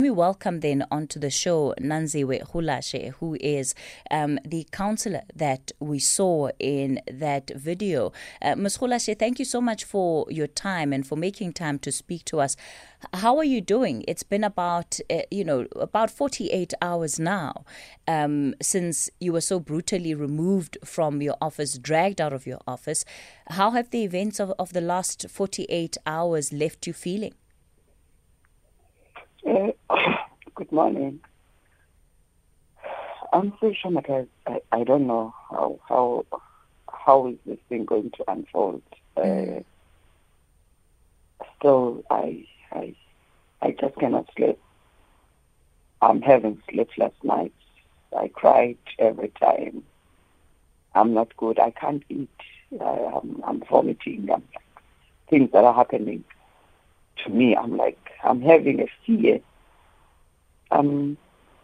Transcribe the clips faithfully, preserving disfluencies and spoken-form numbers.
we welcome then onto the show Nanziwe Hulashe, who is um, the counselor that we saw in that video. Uh, Miz Hulashe, thank you so much for your time and for making time to speak to us. How are you doing? It's been about, uh, you know, about forty-eight hours now um, since you were so brutally removed from your office, dragged out of your office. How have the events of, of the last forty-eight hours left you feeling? Uh, good morning. I'm so traumatized. I, I don't know how how how is this thing going to unfold. Uh, still, I I I just cannot sleep. I'm having sleepless nights. I cried every time. I'm not good. I can't eat. I, I'm I'm vomiting. I'm, things that are happening to me. I'm like I'm having a fear. Um,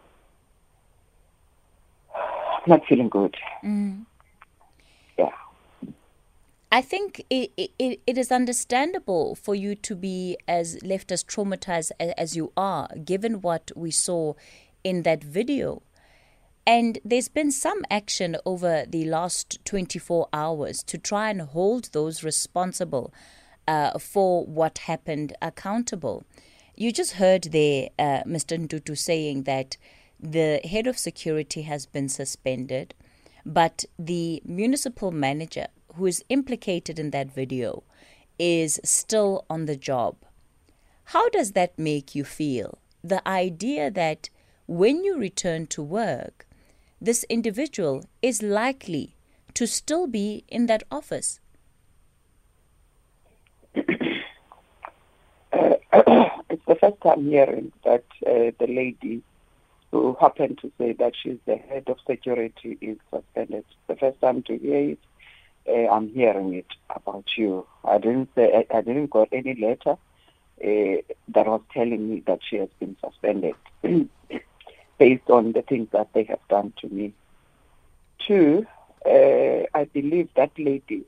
I'm not feeling good. Mm. Yeah. I think it, it it is understandable for you to be as left as traumatized as, as you are, given what we saw in that video. And there's been some action over the last twenty-four hours to try and hold those responsible uh, for what happened accountable. You just heard there uh, Mister Ntutu saying that the head of security has been suspended, but the municipal manager who is implicated in that video is still on the job. How does that make you feel? The idea that when you return to work, this individual is likely to still be in that office. Uh, it's the first time hearing that uh, the lady who happened to say that she's the head of security is suspended. The first time to hear it. Uh, I'm hearing it about you. I didn't say I, I didn't got any letter uh, that was telling me that she has been suspended based on the things that they have done to me. Two, uh, I believe that lady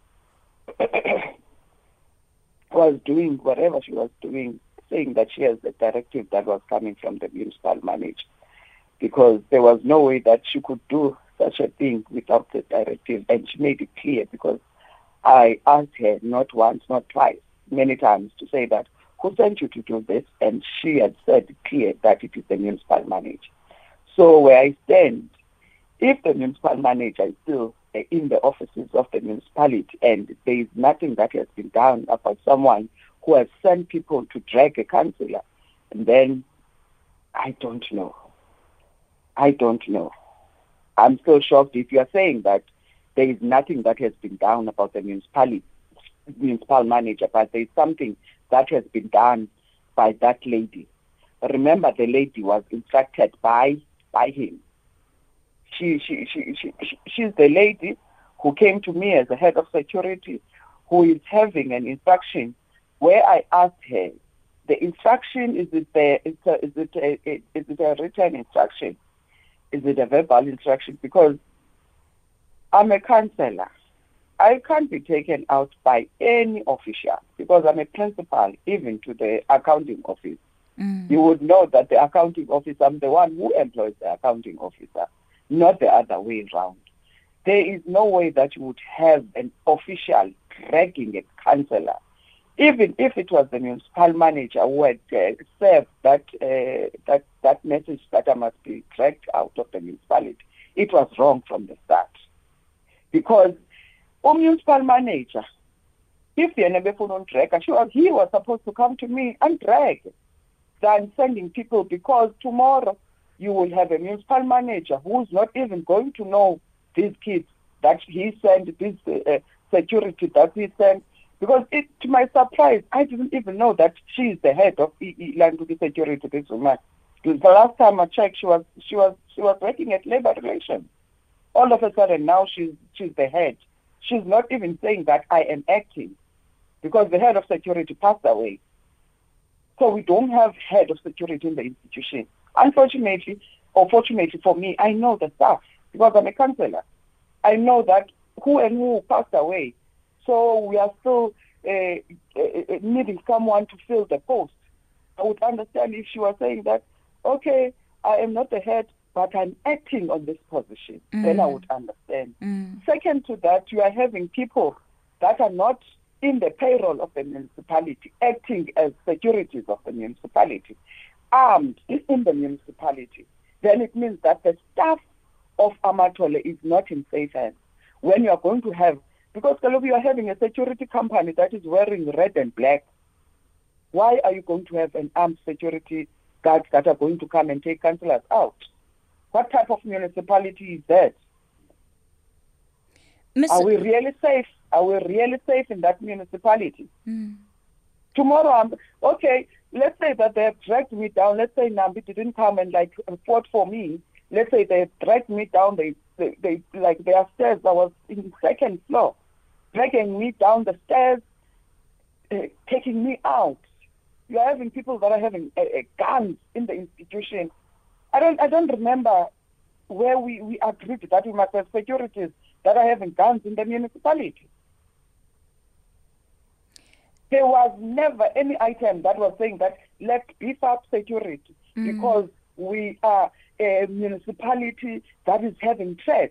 was doing whatever she was doing, saying that she has the directive that was coming from the municipal manager, because there was no way that she could do such a thing without the directive, and she made it clear, because I asked her not once, not twice, many times to say that, who sent you to do this? And she had said clear that it is the municipal manager. So where I stand, if the municipal manager is still in the offices of the municipality and there is nothing that has been done about someone who has sent people to drag a councillor, then I don't know. I don't know. I'm still shocked if you are saying that there is nothing that has been done about the municipality, municipal manager, but there is something that has been done by that lady. Remember, the lady was instructed by by him. She, she, she, she, she, she's the lady who came to me as the head of security, who is having an instruction where I asked her, the instruction, is it the, is it, is it, a, is it a written instruction? Is it a verbal instruction? Because I'm a councillor. I can't be taken out by any official because I'm a principal, even to the accounting office. Mm. You would know that the accounting officer, I'm the one who employs the accounting officer, not the other way around. There is no way that you would have an official dragging a councillor. Even if it was the municipal manager who had uh, served that, uh, that that message that I must be dragged out of the municipality, it was wrong from the start. Because a municipal manager, if the Enebefun drag, he was, he was supposed to come to me and drag than sending people, because tomorrow you will have a municipal manager who's not even going to know these kids that he sent, this uh, security that he sent. Because it, to my surprise, I didn't even know that she is the head of Language Security, this woman. The last time I checked, she was she was she was working at Labor Relations. All of a sudden now she's she's the head. She's not even saying that I am acting, because the head of security passed away. So we don't have head of security in the institution. Unfortunately, or fortunately for me, I know the staff because I'm a councillor. I know that who and who passed away. So we are still uh, uh, needing someone to fill the post. I would understand if she was saying that, okay, I am not the head, but I'm acting on this position. Mm. Then I would understand. Mm. Second to that, you are having people that are not in the payroll of the municipality, acting as securities of the municipality, armed in the municipality. Then it means that the staff of Amatole is not in safe hands. When you are going to have, because Kalobi, you are having a security company that is wearing red and black, why are you going to have an armed security guards that are going to come and take councillors out? What type of municipality is that? Miz Are we really safe? Are we really safe in that municipality? Mm. Tomorrow, I'm, okay, let's say that they have dragged me down. Let's say Nambi didn't come and like fought for me. Let's say they dragged me down. They, they, they like their stairs. I was in the second floor, dragging me down the stairs, uh, taking me out. You are having people that are having uh, uh, guns in the institution. I don't, I don't remember where we, we agreed that we must have securities that are having guns in the municipality. There was never any item that was saying that let's beef up security mm. because we are a municipality that is having threats.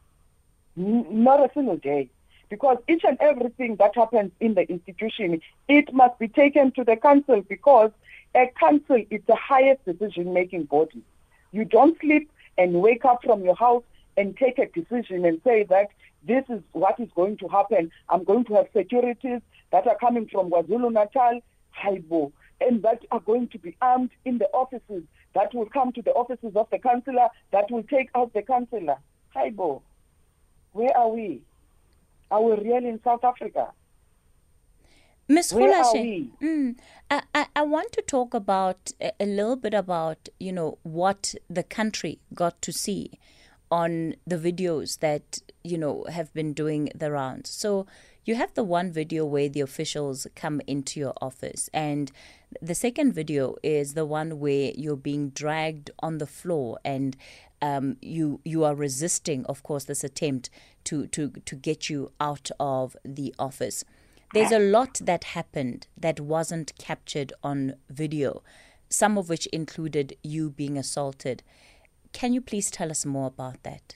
N- not a single day. Because each and everything that happens in the institution, it must be taken to the council, because a council is the highest decision-making body. You don't sleep and wake up from your house and take a decision and say that this is what is going to happen. I'm going to have securities that are coming from KwaZulu-Natal, Haibo, and that are going to be armed in the offices, that will come to the offices of the councillor, that will take out the councillor. Haibo, where are we? Are we really in South Africa? Miz Hulashe, mm, I, I, I want to talk about a, a little bit about, you know, what the country got to see on the videos that, you know, have been doing the rounds. So you have the one video where the officials come into your office, and the second video is the one where you're being dragged on the floor and um, you you are resisting, of course, this attempt to, to, to get you out of the office. There's a lot that happened that wasn't captured on video, some of which included you being assaulted. Can you please tell us more about that?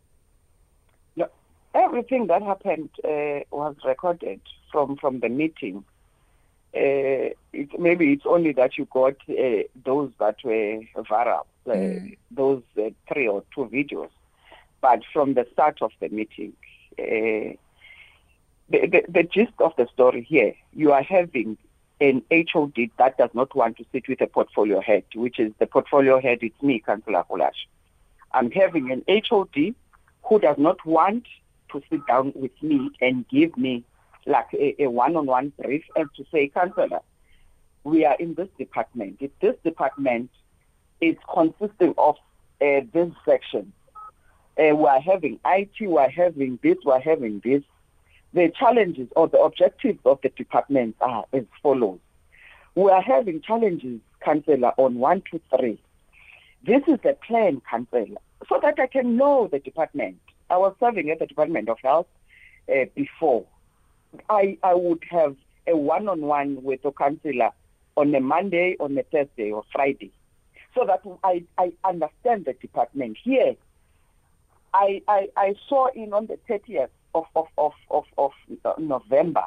No, everything that happened uh, was recorded from, from the meeting. Uh, it, maybe it's only that you got uh, those that were viral, uh, mm. those uh, three or two videos. But from the start of the meeting, uh, the, the, the gist of the story here, you are having an H O D that does not want to sit with a portfolio head, which is the portfolio head, it's me, Councillor Hulashe. I'm having an H O D who does not want to sit down with me and give me like a, a one-on-one brief and to say, Councillor, we are in this department. If this department is consisting of uh, this section, uh, we are having I T, we are having this, we are having this. The challenges or the objectives of the department are as follows. We are having challenges, Councillor, on one, two, three. This is the plan, Councillor, so that I can know the department. I was serving at the Department of Health uh, before. I, I would have a one-on-one with a councillor on a Monday, on a Thursday or Friday, so that I, I understand the department. Here, I, I, I saw in on the thirtieth of, of, of, of, of November,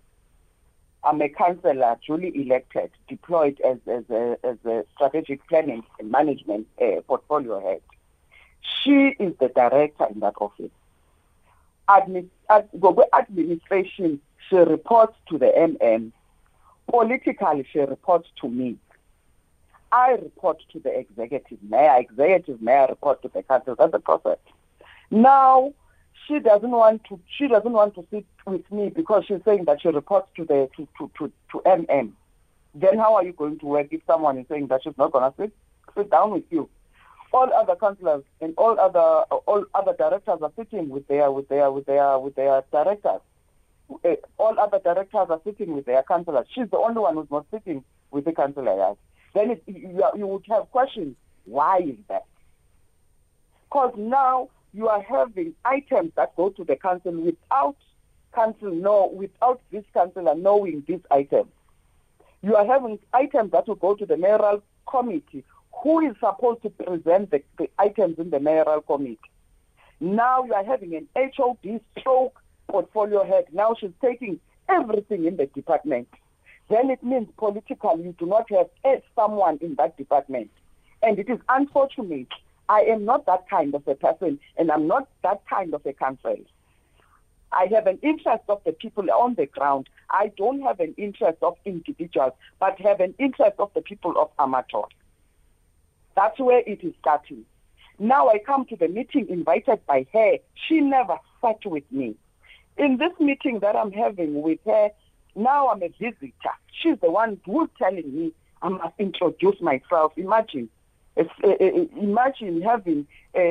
I'm a councillor duly elected, deployed as, as, a, as a strategic planning and management uh, portfolio head. She is the director in that office. Admi- ad- administration, she reports to the M M. Politically, she reports to me. I report to the executive mayor. Executive mayor reports to the council. That's the process. Now, she doesn't want to. She doesn't want to sit with me because she's saying that she reports to the to to to, to M M. Then how are you going to work if someone is saying that she's not going to sit sit down with you? All other councillors and all other all other directors are sitting with their with their with their with their directors. Uh, all other directors are sitting with their councillors. She's the only one who's not sitting with the councillor. Then it, you, you would have questions. Why is that? Because now you are having items that go to the council without council know, without this councillor knowing these items. You are having items that will go to the mayoral committee. Who is supposed to present the, the items in the mayoral committee? Now you are having an H O D stroke portfolio head. Now she's taking everything in the department. Then it means politically you do not have someone in that department. And it is unfortunate. I am not that kind of a person, and I'm not that kind of a councillor. I have an interest of the people on the ground. I don't have an interest of individuals, but have an interest of the people of Amathole. That's where it is starting. Now I come to the meeting invited by her. She never sat with me. In this meeting that I'm having with her, now I'm a visitor. She's the one who's telling me I must introduce myself. Imagine. Uh, uh, uh, imagine having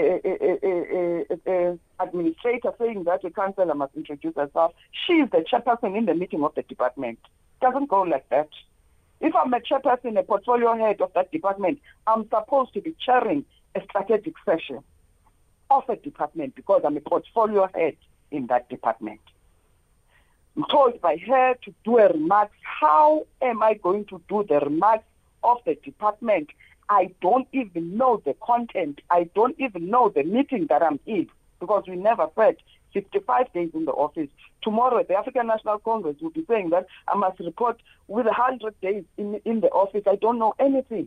an administrator saying that a councillor must introduce herself. She is the chairperson in the meeting of the department. It doesn't go like that. If I'm a chairperson, a portfolio head of that department, I'm supposed to be chairing a strategic session of a department because I'm a portfolio head in that department. I'm told by her to do a remark. How am I going to do the remarks of the department? I don't even know the content. I don't even know the meeting that I'm in because we never said fifty-five days in the office. Tomorrow, the African National Congress will be saying that I must report with one hundred days in, in the office. I don't know anything.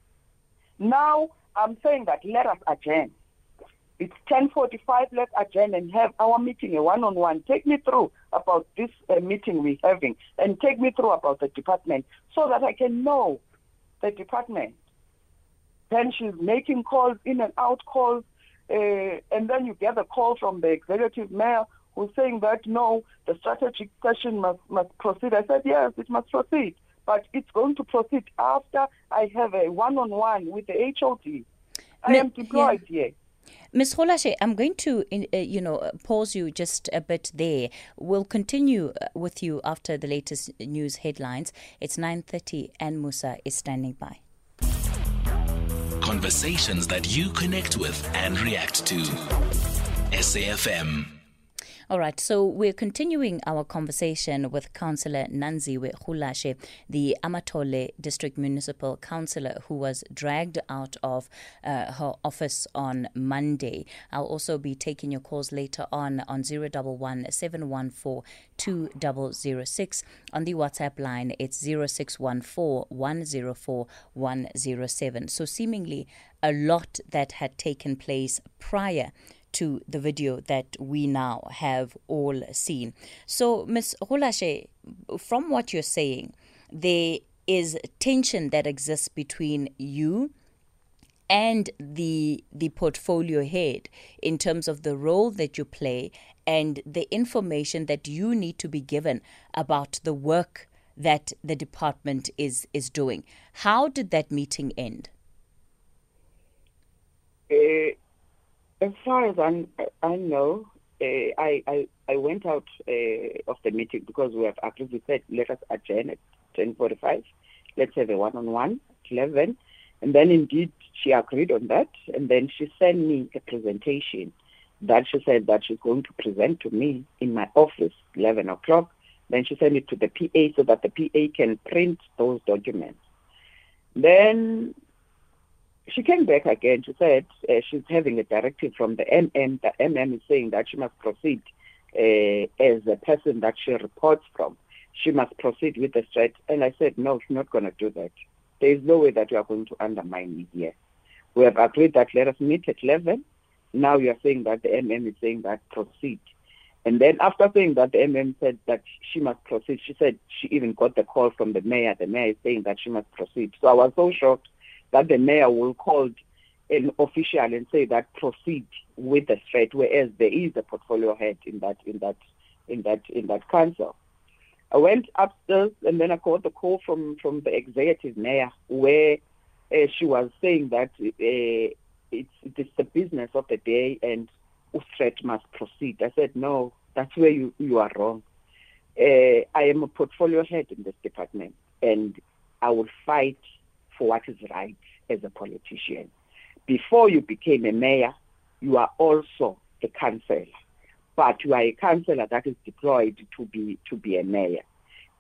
Now, I'm saying that let us adjourn. It's ten forty-five, let's adjourn and have our meeting, a one-on-one. Take me through about this uh, meeting we're having and take me through about the department so that I can know the department. Then she's making calls, in and out calls, uh, and then you get a call from the executive mayor who's saying that, no, the strategic session must, must proceed. I said, yes, it must proceed, but it's going to proceed after I have a one-on-one with the H O D. I am deployed yeah. here. Miz Golashe, I'm going to, uh, you know, pause you just a bit there. We'll continue with you after the latest news headlines. It's nine thirty and Musa is standing by. Conversations that you connect with and react to. S A F M. All right, so we're continuing our conversation with Councillor Nanziwe Golashe, the Amathole District Municipal Councillor who was dragged out of uh, her office on Monday. I'll also be taking your calls later on on zero one one, seven one four, two zero zero six. On the WhatsApp line, it's zero six one four, one zero four, one zero seven. So seemingly a lot that had taken place prior to the video that we now have all seen. So, Miz Golashe, from what you're saying, there is tension that exists between you and the the portfolio head in terms of the role that you play and the information that you need to be given about the work that the department is is doing. How did that meeting end? Uh, As far as I, I know, uh, I, I I went out uh, of the meeting because we have agreed. We said, let us adjourn at ten forty-five. Let's have a one-on-one at eleven. And then indeed she agreed on that. And then she sent me a presentation that she said that she's going to present to me in my office, eleven o'clock. Then she sent it to the P A so that the P A can print those documents. Then she came back again. She said uh, she's having a directive from the M M. The M M is saying that she must proceed uh, as a person that she reports from. She must proceed with the threat. And I said, no, she's not going to do that. There is no way that you are going to undermine me here. We have agreed that let us meet at eleven. Now you are saying that the M M is saying that proceed. And then after saying that, the M M said that she must proceed. She said she even got the call from the mayor. The mayor is saying that she must proceed. So I was so shocked that the mayor will call an official and say that proceed with the threat, whereas there is a portfolio head in that in that in that in that council. I went upstairs and then I got the call from, from the executive mayor where uh, she was saying that uh, it's it's the business of the day and threat must proceed. I said no, that's where you, you are wrong. Uh, I am a portfolio head in this department and I will fight for what is right as a politician. Before you became a mayor, you are also a councillor, but you are a councillor that is deployed to be to be a mayor.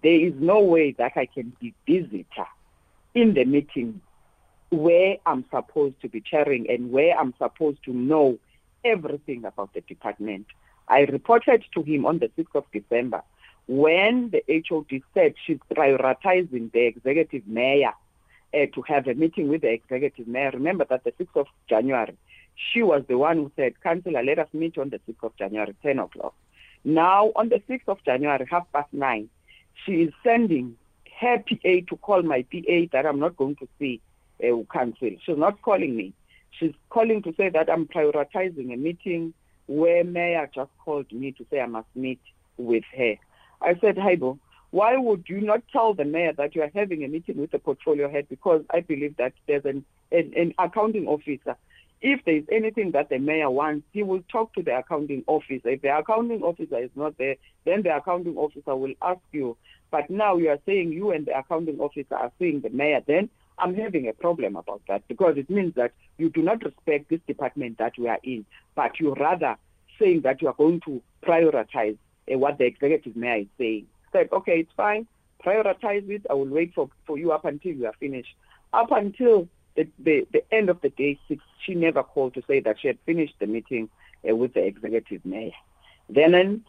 there is no way that I can be visitor in the meeting where I'm supposed to be chairing and where I'm supposed to know everything about the department. I reported to him on the sixth of December when the H O D said she's prioritizing the executive mayor uh, to have a meeting with the executive mayor. Remember that the sixth of January, she was the one who said, Councillor, let us meet on the sixth of January, ten o'clock. Now, on the sixth of January, half past nine, she is sending her P A to call my P A that I'm not going to see uh, council. She's not calling me. She's calling to say that I'm prioritizing a meeting where Mayor just called me to say I must meet with her. I said, Haibo, why would you not tell the mayor that you are having a meeting with the portfolio head? Because I believe that there's an, an, an accounting officer. If there is anything that the mayor wants, he will talk to the accounting officer. If the accounting officer is not there, then the accounting officer will ask you. But now you are saying you and the accounting officer are seeing the mayor. Then I'm having a problem about that, because it means that you do not respect this department that we are in, but you rather saying that you are going to prioritize uh, what the executive mayor is saying. Said, okay, it's fine, prioritize it. I will wait for, for you up until you are finished. Up until the, the, the end of the day six, she never called to say that she had finished the meeting uh, with the executive mayor. Then um,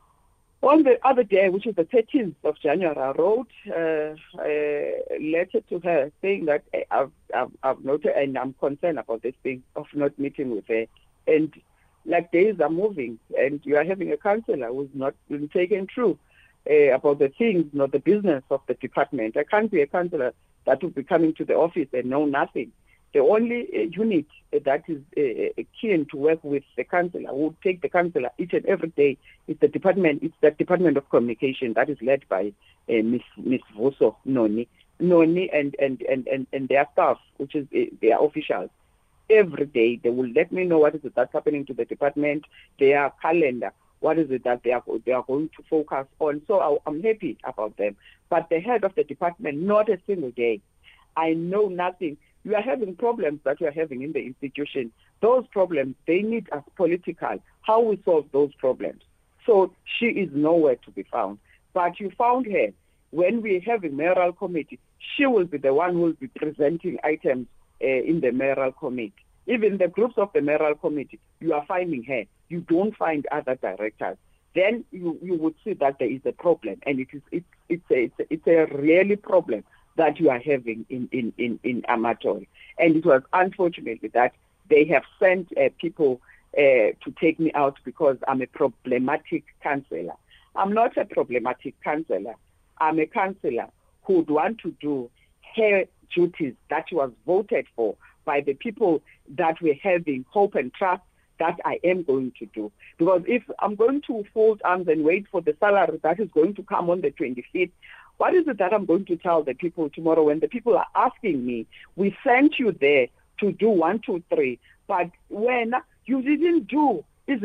on the other day, which is the thirteenth of January, I wrote uh, a letter to her saying that uh, I've, I've, I've noted and I'm concerned about this thing of not meeting with her. And like days are moving, and you are having a councillor who's not been taken through uh, about the things, not the business of the department. I can't be a councillor that will be coming to the office and know nothing. The only uh, unit uh, that is uh, keen to work with the councillor, who will take the councillor each and every day, is the department. It's the Department of Communication that is led by uh, Miss Miss Vuso Noni, Noni, and and and and, and their staff, which is uh, their officials. Every day they will let me know what is it that's happening to the department, their calendar, what is it that they are they are going to focus on. So I, I'm happy about them. But the head of the department, not a single day. I know nothing. You are having problems that you are having in the institution. Those problems, they need us political. How we solve those problems. So she is nowhere to be found. But you found her when we have a mayoral committee. She will be the one who will be presenting items uh, in the mayoral committee. Even the groups of the mayoral committee, you are finding her. You don't find other directors. Then you, you would see that there is a problem, and it is it's it's a, it's a, it's a really problem that you are having in, in, in, in Amatori. And it was unfortunately that they have sent uh, people uh, to take me out because I'm a problematic councillor. I'm not a problematic councillor. I'm a councillor who would want to do her duties that she was voted for by the people that we're having hope and trust that I am going to do. Because if I'm going to fold arms and wait for the salary that is going to come on the twenty-fifth, what is it that I'm going to tell the people tomorrow when the people are asking me, we sent you there to do one, two, three, but when you didn't do, I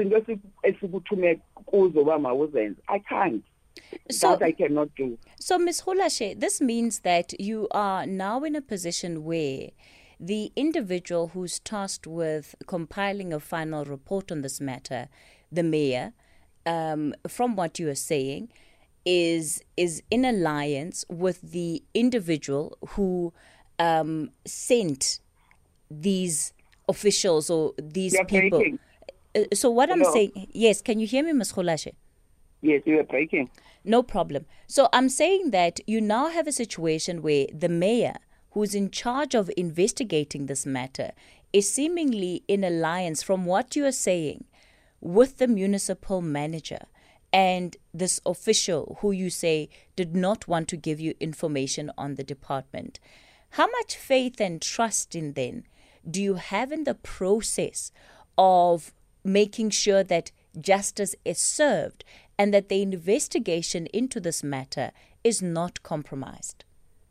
can't. So, that I cannot do. So, Miz Hulashe, this means that you are now in a position where the individual who's tasked with compiling a final report on this matter, the mayor, um, from what you are saying, is is in alliance with the individual who um, sent these officials or these You're people. Breaking. Uh, so what Hello? I'm saying, yes, can you hear me, Miz Hulashe? Yes, you are breaking. No problem. So I'm saying that you now have a situation where the mayor, who's in charge of investigating this matter, is seemingly in alliance, from what you are saying, with the municipal manager and this official who you say did not want to give you information on the department. How much faith and trust in then do you have in the process of making sure that justice is served and that the investigation into this matter is not compromised?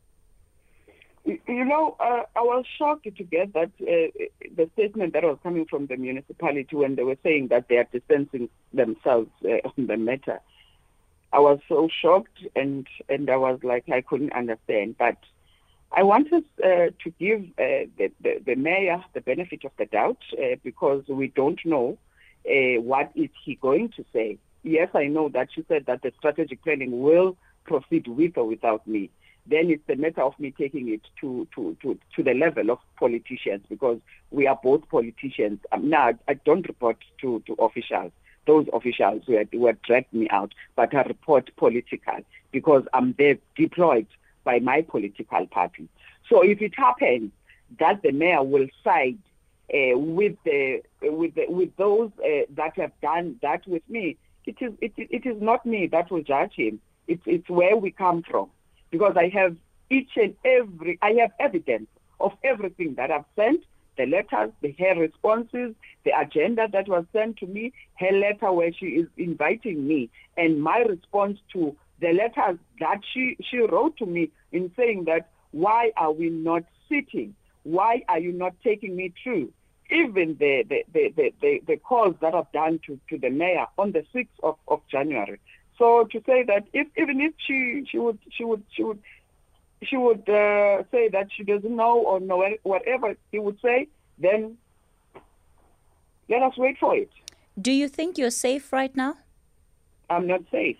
You know, uh, I was shocked to get that uh, the statement that was coming from the municipality when they were saying that they are distancing themselves uh, on the matter. I was so shocked, and, and I was like, I couldn't understand. But I wanted uh, to give uh, the, the, the mayor the benefit of the doubt uh, because we don't know uh, what is he going to say. Yes, I know that she said that the strategic planning will proceed with or without me. Then it's a matter of me taking it to, to, to, to the level of politicians, because we are both politicians. Um, now, I don't report to, to officials. Those officials who had, who had dragged me out, but I report political, because I'm there deployed by my political party. So if it happens that the mayor will side uh, with the with the, with those uh, that have done that with me, it is it, it is not me that will judge him. It's it's where we come from, because I have each and every I have evidence of everything that I've sent. The letters, the her responses, the agenda that was sent to me, her letter where she is inviting me, and my response to the letters that she, she wrote to me in saying that, why are we not sitting? Why are you not taking me through? Even the, the, the, the, the, the calls that I've done to, to the mayor on the sixth of, of January. So to say that if even if she, she would she would she would she would uh, say that she doesn't know or know whatever he would say, then let us wait for it. Do you think you're safe right now? I'm not safe.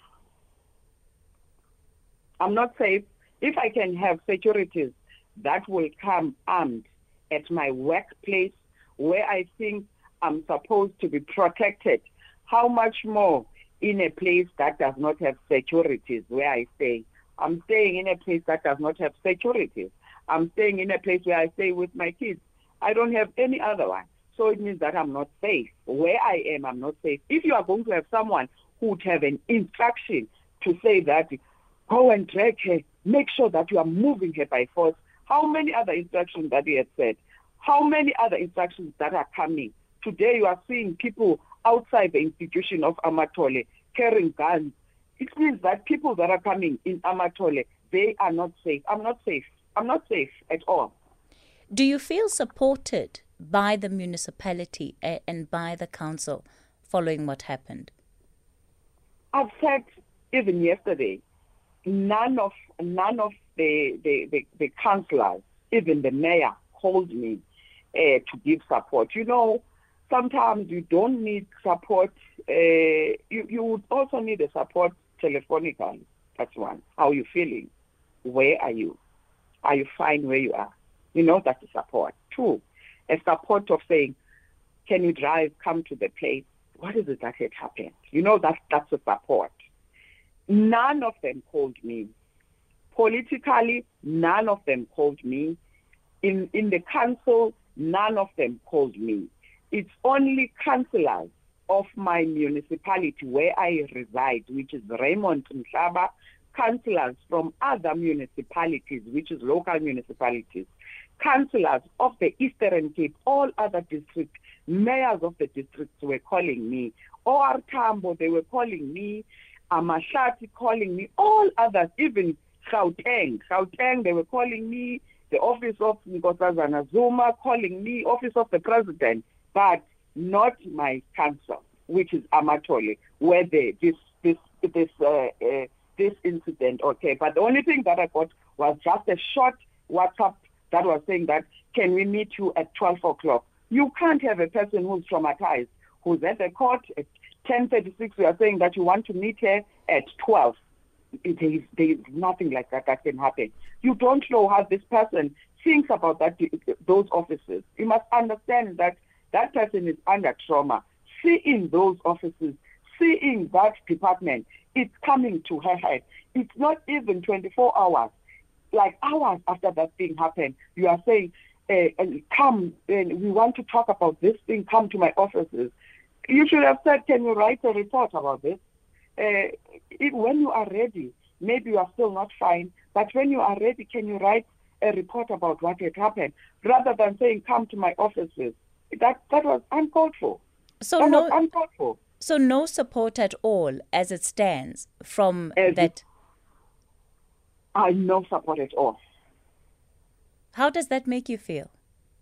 I'm not safe. If I can have securities that will come armed at my workplace where I think I'm supposed to be protected, how much more in a place that does not have securities where I stay? I'm staying in a place that does not have security. I'm staying in a place where I stay with my kids. I don't have any other one. So it means that I'm not safe. Where I am, I'm not safe. If you are going to have someone who would have an instruction to say that, go and drag her, make sure that you are moving her by force, how many other instructions that he had said? How many other instructions that are coming? Today you are seeing people outside the institution of Amatole carrying guns. It means that people that are coming in Amatole, they are not safe. I'm not safe. I'm not safe at all. Do you feel supported by the municipality and by the council following what happened? I've said even yesterday, none of none of the, the, the, the councillors, even the mayor, called me uh, to give support. You know, sometimes you don't need support. Uh, you, you would also need a support telephonically. That's one. How are you feeling? Where are you? Are you fine where you are? You know, that's a support. Two, a support of saying, can you drive, come to the place? What is it that had happened? You know, that, that's a support. None of them called me. Politically, none of them called me. In, in the council, none of them called me. It's only councillors of my municipality where I reside, which is Raymond Mhlaba, councillors from other municipalities, which is local municipalities, councillors of the Eastern Cape, all other districts, mayors of the districts were calling me. O R Tambo, they were calling me. Amashati calling me. All others, even Gauteng, Gauteng, they were calling me. The office of Nkosazana Zuma calling me, office of the president, but not my council, which is Amatole, where the, this this this uh, uh, this incident occurred. But the only thing that I got was just a short WhatsApp that was saying that, can we meet you at twelve o'clock? You can't have a person who's traumatized, who's at the court at ten thirty-six. We are saying that you want to meet her at twelve. There is, there is nothing like that that can happen. You don't know how this person thinks about that those offices. You must understand that that person is under trauma. Seeing those offices, seeing that department, it's coming to her head. It's not even twenty-four hours. Like hours after that thing happened, you are saying, uh, come, uh, we want to talk about this thing, come to my offices. You should have said, can you write a report about this? Uh, if, when you are ready, maybe you are still not fine, but when you are ready, can you write a report about what had happened, rather than saying, come to my offices? That that was uncalled for. So that no, was uncalled for. So no support at all as it stands from as that? I no support at all. How does that make you feel?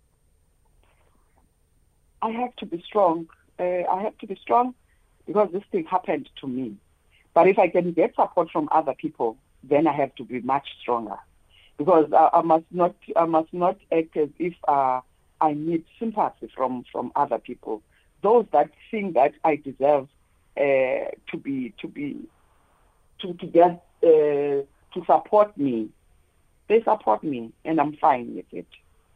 I have to be strong. Uh, I have to be strong because this thing happened to me. But if I can get support from other people, then I have to be much stronger, because I, I must not. I must not act as if uh, I need sympathy from, from other people. Those that think that I deserve uh, to be to be to, to get uh, to support me, they support me, and I'm fine with it.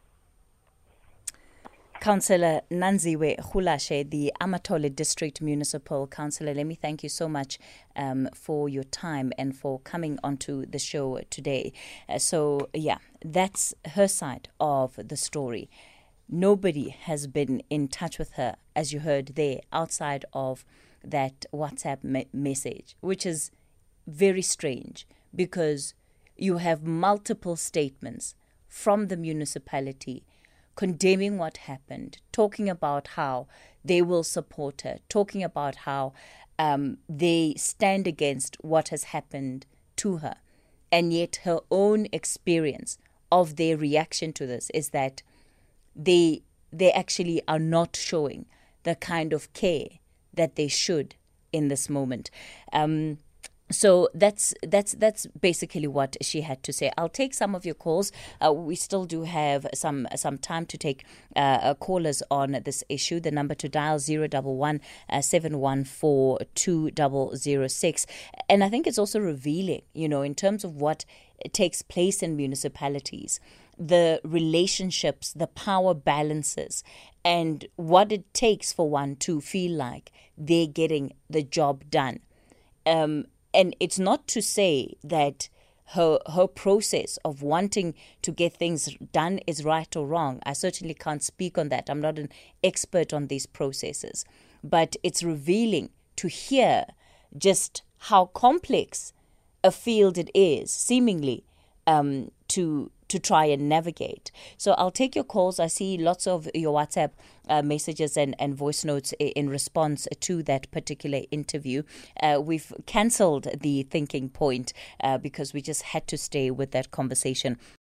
Councillor Nanziwe Khulashe, the Amatole District Municipal Councillor, let me thank you so much um, for your time and for coming onto the show today. Uh, so, yeah, that's her side of the story. Nobody has been in touch with her, as you heard there, outside of that WhatsApp me- message, which is very strange because you have multiple statements from the municipality condemning what happened, talking about how they will support her, talking about how um, they stand against what has happened to her. And yet her own experience of their reaction to this is that they they actually are not showing the kind of care that they should in this moment. Um, So that's that's that's basically what she had to say. I'll take some of your calls. Uh, we still do have some some time to take uh, callers on this issue. The number to dial zero double one seven one four two double zero six. And I think it's also revealing, you know, in terms of what takes place in municipalities, the relationships, the power balances, and what it takes for one to feel like they're getting the job done. Um, And it's not to say that her her process of wanting to get things done is right or wrong. I certainly can't speak on that. I'm not an expert on these processes. But it's revealing to hear just how complex a field it is, seemingly, um, to to try and navigate. So I'll take your calls. I see lots of your WhatsApp uh, messages and, and voice notes in response to that particular interview. Uh, we've cancelled the thinking point uh, because we just had to stay with that conversation